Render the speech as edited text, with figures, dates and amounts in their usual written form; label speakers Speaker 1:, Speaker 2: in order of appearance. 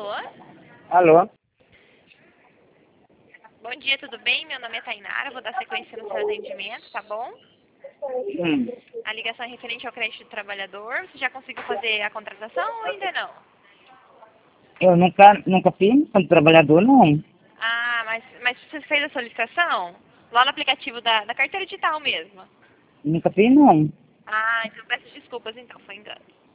Speaker 1: Alô?
Speaker 2: Alô?
Speaker 1: Bom dia, tudo bem? Meu nome é Tainara, vou dar sequência no seu atendimento, tá bom? A ligação é referente ao crédito do trabalhador. Você já conseguiu fazer a contratação ou ainda não?
Speaker 2: Eu nunca fiz como trabalhador, não.
Speaker 1: Ah, mas você fez a solicitação? Lá no aplicativo da carteira digital mesmo.
Speaker 2: Nunca fiz, não.
Speaker 1: Ah, então peço desculpas então, foi engano.